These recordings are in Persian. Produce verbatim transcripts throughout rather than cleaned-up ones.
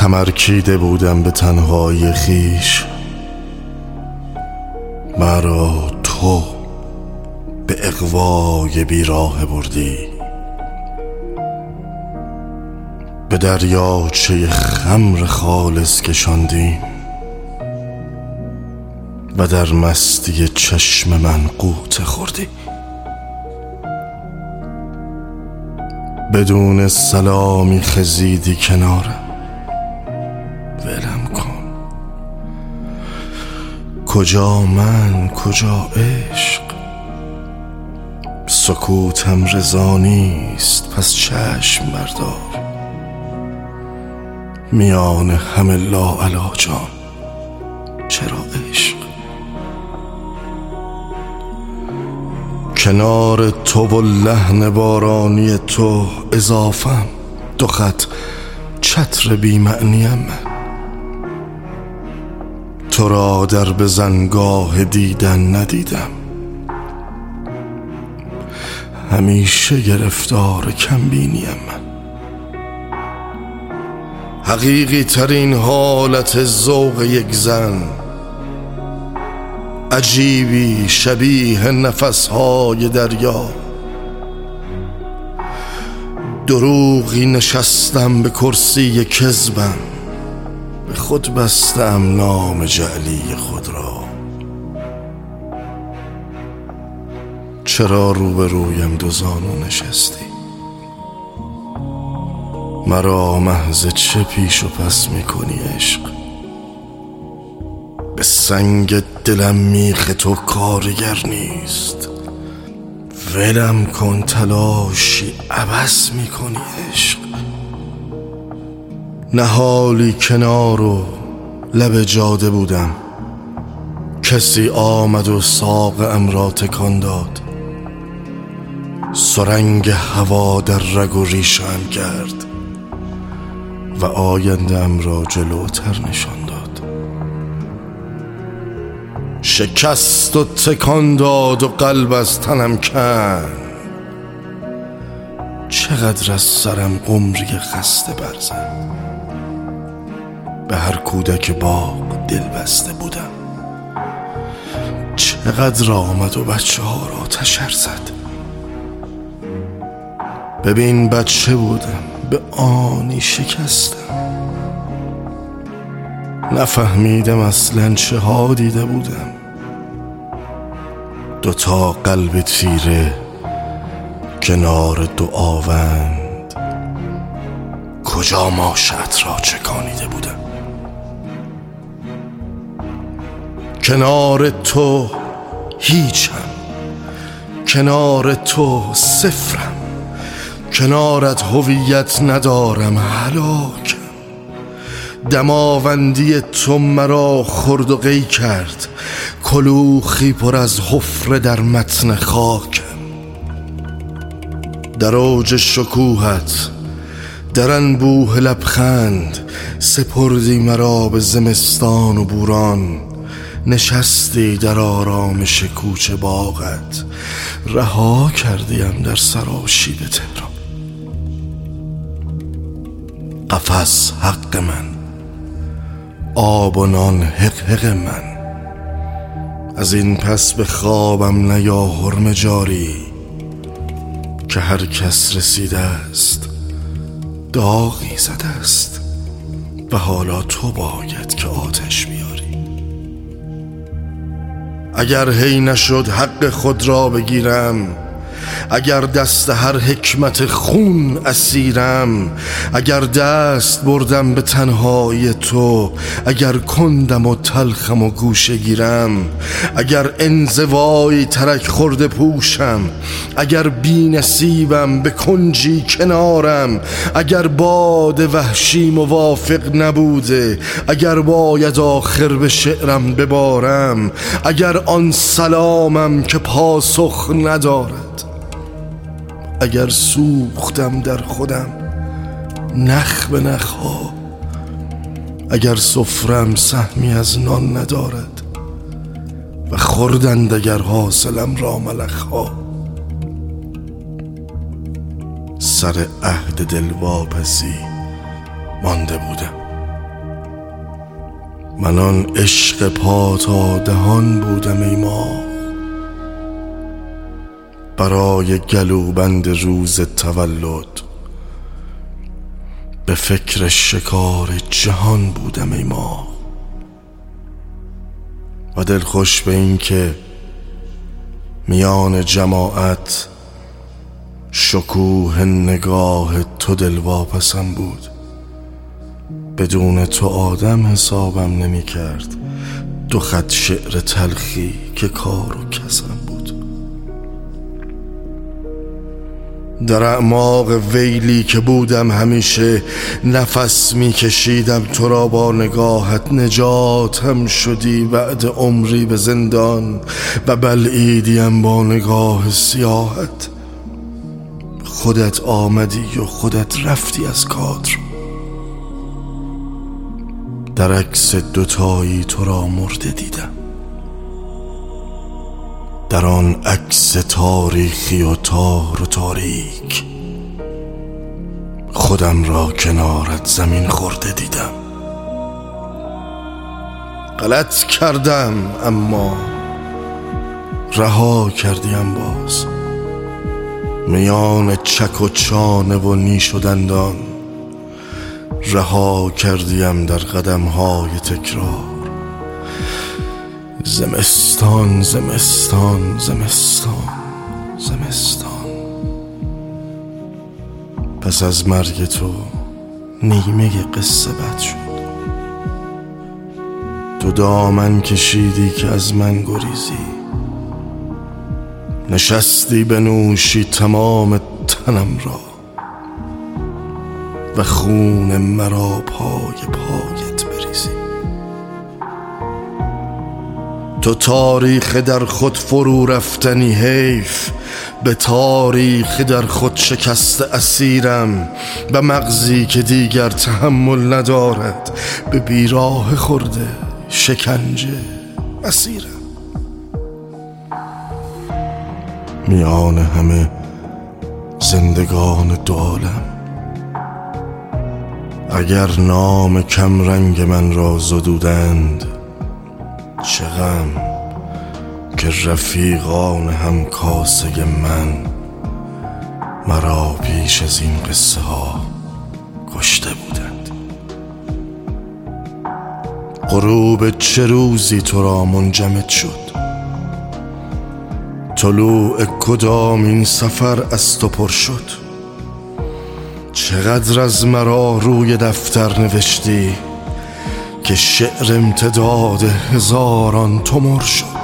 کمرکیده بودم به تنهایی خیش، مرا تو به اغوای بیراه بردی، به دریاچه خمر خالص کشاندیم و در مستی چشم من غوطه خوردی. بدون سلامی خزیدی کنارم، ولم کن. کجا من کجا عشق؟ سکوتم رضا نیست، پس چشم بردار. میان همه لاعلاجان چرا عشق؟ کنار تو و لحن بارانی تو اضافم، دو خط چتر بی معنیم من. تو را در بزنگاه دیدن ندیدم، همیشه گرفتار کمبینیم من. حقیقی ترین حالت ذوق یک زن، عجیبی شبیه نفسهای دریا. دروغی نشستم به کرسی کذبم، به خود بستم نام جعلی خود را. چرا روبرویم دو زانو نشستی؟ مرا محض چه پیش و پس میکنی عشق؟ به سنگ دلم میخ تو کارگر نیست، ولم کن تلاشی عبث میکنی عشق. نهالی کنار و لب جاده بودم، کسی آمد و ساقم را تکان داد. سرنگ هوا در رگ و ریشم کرد و آینده‌ام را جلوتر نشان داد. شکست و تکان داد و قلب از تنم کند. چقدر از سرم قمری خسته برزد. به هر کودک باغ دل بسته بودم، چقدر آمد و بچه ها را تشر زد. ببین بچه بودم، به آنی شکستم. نفهمیدم اصلا چه ها دیده بودم. دوتا قلب تیره کنار دو آوند، کجا ماشت را چکانیده بودم. کنار تو هیچم، کنار تو صفرم. کنارت هویت ندارم، هلاکم. دماوندی تو مرا خرد و قی کرد، کلوخی پر از حفره در متن خاکم. در اوج شکوهت، در انبوه لبخند، سپردی مرا به زمستان و بوران. نشستی در آرامش کوچه باغت، رها کردیم در سراشیب تهران. قفس حق من، آب و نان حق حق من. از این پس به خوابم نیا حرم جاری، که هر کس رسیده است داغی زده است و حالا تو باید که آتش بیاری. اگر هی نشد حق خود را بگیرم، اگر دست هر حکمت خون اسیرم، اگر دست بردم به تنهایی تو، اگر کندم و تلخم و گوشه گیرم، اگر انزوایی ترک خورده پوشم، اگر بی نصیبم به کنجی کنارم، اگر باد وحشی موافق نبوده، اگر باید آخر به شعرم ببارم، اگر آن سلامم که پاسخ ندارد، اگر سوختم در خودم نخ به نخها، اگر سفرم سهمی از نان ندارد و خوردند اگر حاصلم را ملخها. سر عهد دلواپسی مانده بودم، من آن عشق پا تا دهان بودم ای ماه، برای گلوبند روز تولد به فکر شکار جهان بودم ای ماه. و دلخوش به این که میان جماعت شکوه نگاه تو دلواپسم بود. بدون تو آدم حسابم نمی کرد، دو خط شعر تلخی که کار و کسم بود. در اعماق ویلی که بودم همیشه نفس می کشیدم تو را با نگاهت، نجاتم شدی بعد عمری به زندان و بلعیدیم با نگاه سیاهت. خودت آمدی و خودت رفتی از کادر، در عکس دوتایی تو را مرده دیدم. در آن عکس تاریخی و تار و تاریک خودم را کنارت زمین خورده دیدم. غلط کردم اما رها کردیم باز، میان چک و چانه و نیش و دندان رها کردیم در قدم‌های تکرار. زمستان زمستان زمستان زمستان. پس از مرگ تو نیمه قصه بد شد. تو دامن کشیدی که از من گریزی، نشستی بنوشی تمام تنم را و خون مرا پای پایت بریزی. تو تاریخ در خود فرو رفتنی، حیف به تاریخ در خود شکست اسیرم و مغزی که دیگر تحمل ندارد به بیراه خورده شکنجه اسیرم. میان همه زندگان دو عالم اگر نام کم رنگ من را زدودند، چه غم که رفیقان هم کاسه من مرا پیش از این قصه ها کشته بودند. غروب چه روزی تو را منجمد شد، طلوع کدام این سفر از تو پر شد. چقدر از مرا روی دفتر نوشتی که شعر امتداد هزاران تومر شد.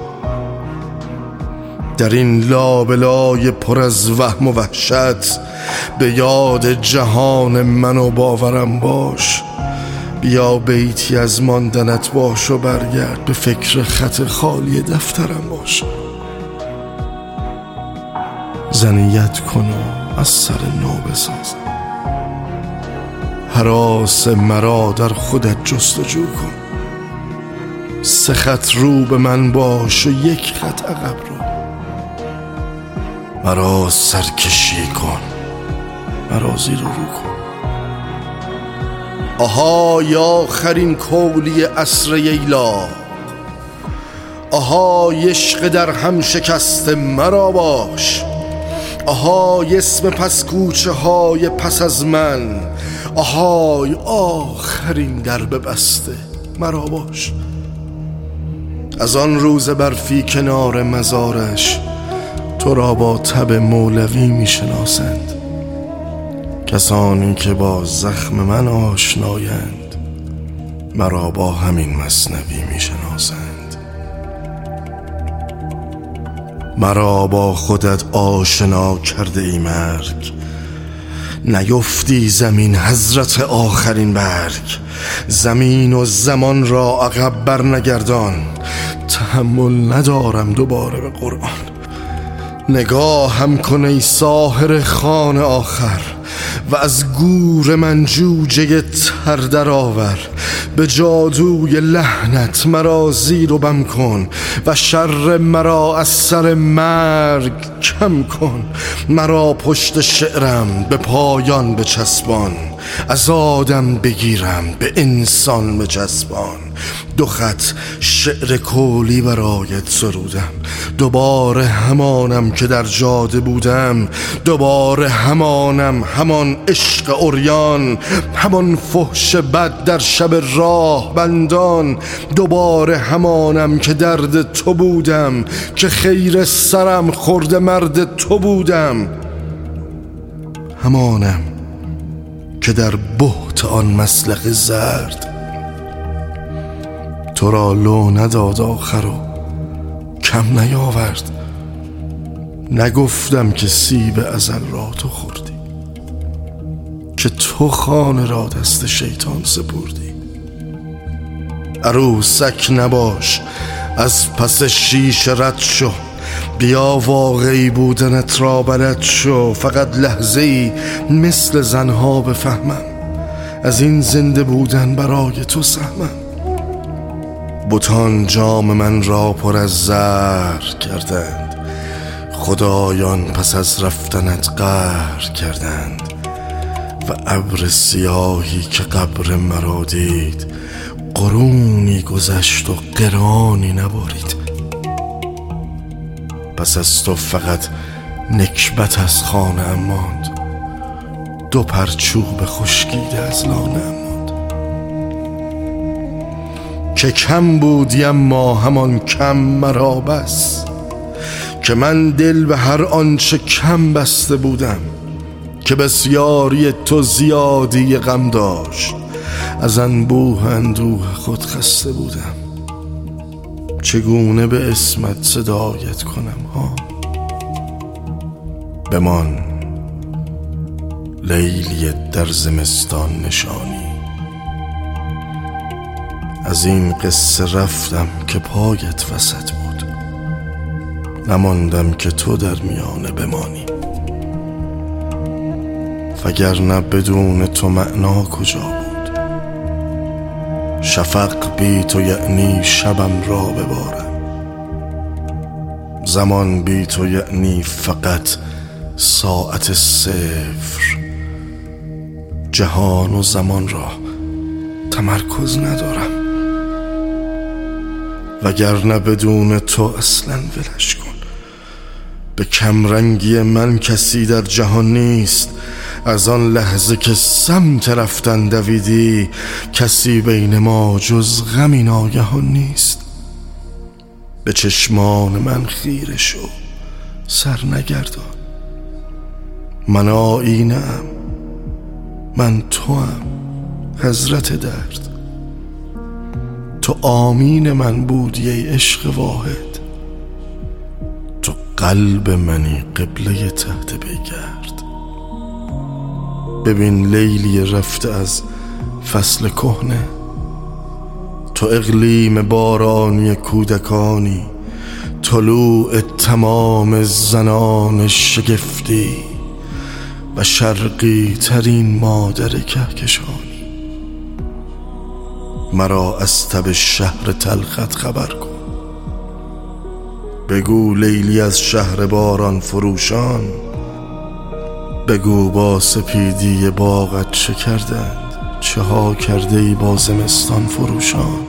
در این لابلای پر از وهم و وحشت به یاد جهان من و باورم باش. بیا بیتی از ماندنت باش و برگرد به فکر خط خالی دفترم باش. زنیت کن و از سر نو بسازم، هراس مرا در خودت جستجو کن. سه خط رو به من باش و یک خط عقب رو، مرا سرکشی کن، مرا زیر و رو کن. آهای آخرین کولی عصر ییلا، آهای عشق در هم شکست مرا باش. آهای اسم پس کوچه های پس از من، آهای آخرین درب بسته مرا باش. از آن روز برفی کنار مزارش تو را با تب مولوی می شناسند. کسانی که با زخم من آشنایند مرا با همین مثنوی می شناسند. مرا با خودت آشنا کرده ای مرگ، نیفتی زمین حضرت آخرین برگ. زمین و زمان را عقب بر نگردان، تحمل ندارم دوباره به قرآن. نگاهم کن ای ساحر خان آخر و از گور من جوجه تر در آور. به جادوی لحنت مرا زیر و بم کن و شر مرا از سر مرگ کم کن. مرا پشت شعرم به پایان بچسبان، از آدم بگیرم به انسان بچسبان. دو خط شعر کولی برایت سرودم. دوباره همانم که در جاده بودم، دوباره همانم، همان عشق عریان، همان فحش بد در شب راه بندان. دوباره همانم که درد تو بودم، که خیر سرم خورد مرد تو بودم. همانم که در بهت آن مسلخ زرد تو را لو نداد آخر و کم نیاورد. نگفتم که سیب ازل را تو خوردی، که تو خانه را دست شیطان سپردی. عروسک نباش، از پس شیشه رد شو، بیا واقعی بودنت را بلد شو. فقط لحظه ای مثل زنها بفهمم، از این زنده بودن برای تو سهمم. بتان جام من را پر از زهر کردند، خدایان پس از رفتنت قهر کردند. و ابر سیاهی که قبر مرا دید، قرونی گذشت و قرانی نبارید. پس از تو فقط نکبت از خانه ماند، دو پرچوب خشکیده از لانه ماند. که کم بودی اما همان کم مرا بس، که من دل به هر آنچه کم بسته بودم. که بسیاری تو زیادی غم داشت، از انبوه اندوه خود خسته بودم. چگونه به اسمت صدایت کنم ها؟ بمان لیلی در زمستان نشانی، از این قصه رفتم که پایت وسط بود. نماندم که تو در میانه بمانی، وگرنه بدون تو معنا کجا بود؟ شفق بی تو یعنی شبم را ببارم، زمان بی تو یعنی فقط ساعت صفر. جهان و زمان را تمرکز ندارم، وگرنه بدون تو اصلا ولش کن. به کمرنگی من کسی در جهان نیست، از آن لحظه که سمت رفتن دویدی، کسی بین ما جز غمی ناگهان نیست. به چشمان من خیره شو، سر نگردان. من آینه ام، من تو ام، حضرت درد. تو آمین من بودی ای عشق واحد، تو قلب منی قبله تحت پیگرد. ببین لیلی رفته از فصل کهنه، تو اقلیم بارانی کودکانی، طلوع تمام زنان شگفتی و شرقی ترین مادر کهکشانی. مرا از تب شهر تلخت خبر کن، بگو لیلی از شهر باران فروشان، بگو با سپیدی باغت چه کردند، چه ها کرده ای با زمستان فروشان.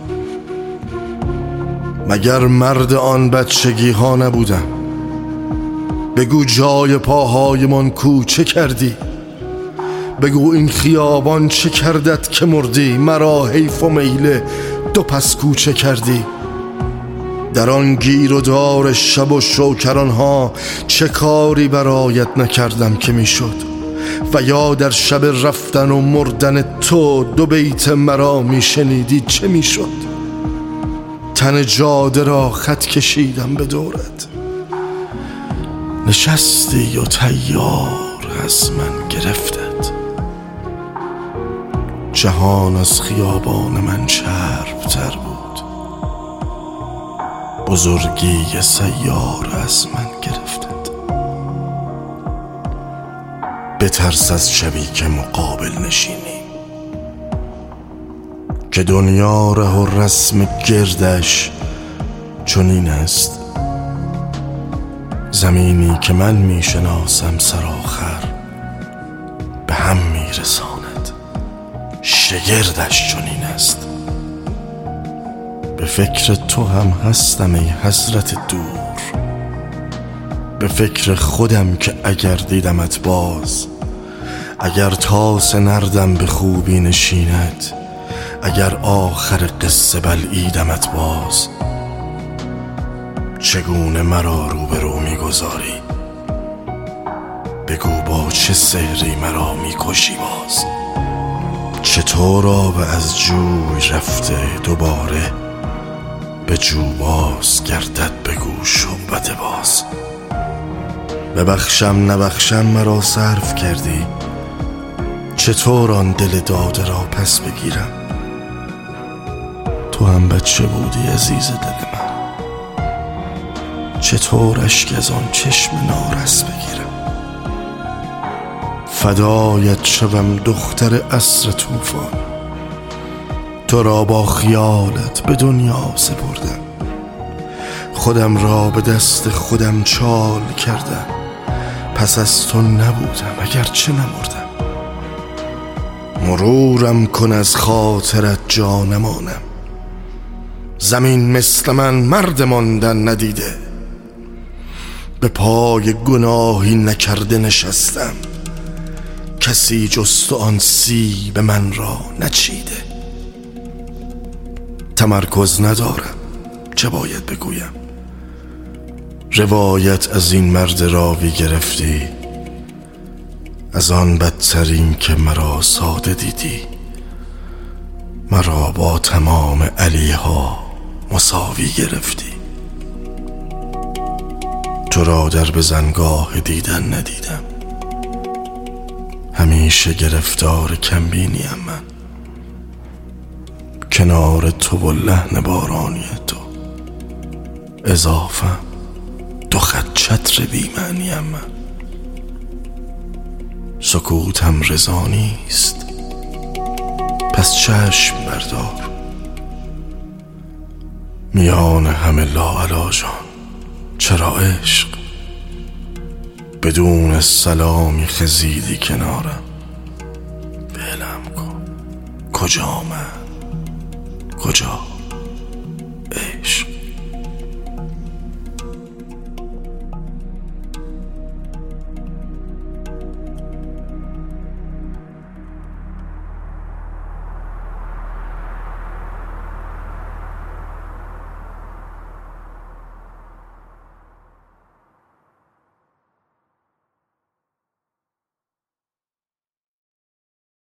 مگر مرد آن بچگی ها نبودم؟ بگو جای پاهای من کوچه کردی، بگو این خیابان چه کردت که مردی. مرا حیف و میله دو پس کوچه کردی. در آن گیر و دار شب و شوکران ها چه کاری برایت نکردم که میشد؟ و یا در شب رفتن و مردن تو دو بیت مرا میشنیدی چه میشد؟ تن جاده را خط کشیدم به دورت، نشستی و تیار از من گرفتت. جهان از خیابان من چرب تر بود، بزرگی سیار از من گرفتت. بترس از شبی که مقابل نشینی، که دنیا ره و رسم گردش چنین است. زمینی که من میشناسم سرآخر به هم میرساند، شگردش چنین است. به فکر تو هم هستم ای حضرت دور، به فکر خودم که اگر دیدمت باز، اگر تاس نردم به خوبی نشیند، اگر آخر قصه بلعیدمت باز، چگونه مرا روبرو میگذاری؟ بگو با چه سحری مرا میکشی باز؟ چطور آب از جوی رفته دوباره به جو باز گردد؟ بگو شعبده باز. ببخشم نبخشم مرا صرف کردی، چطور آن دل داده را پس بگیرم؟ تو هم بچه بودی عزیز دل من، چطور اشک از آن چشم نارس بگیرم؟ فدایت شوم دختر عصر طوفان، تو را با خیالت به دنیا سپردم، خودم را به دست خودم چال کردم، پس از تو نبودم اگرچه نمردم. مرورم کن از خاطرت جانمانم، زمین مثل من مرد ماندن ندیده، به پای گناهی نکرده نشستم، کسی جز تو آن سیب من را نچیده. تمرکز ندارم چه باید بگویم، روایت از این مرد راوی گرفتی، از آن بدترین که مرا ساده دیدی، مرا با تمام علیها مساوی گرفتی. تو را در بزنگاه دیدن ندیدم، همیشه گرفتار کمبینیم من، کنار تو و لحن بارانی تو اضافم دو خط چتر بی‌معنیم من. سکوتم رضا نیست پس چشم بردار، میان همه لاعلاجان چرا عشق بدون سلامی خزیدی کنارم؟ ولم کن، کجا من کجا؟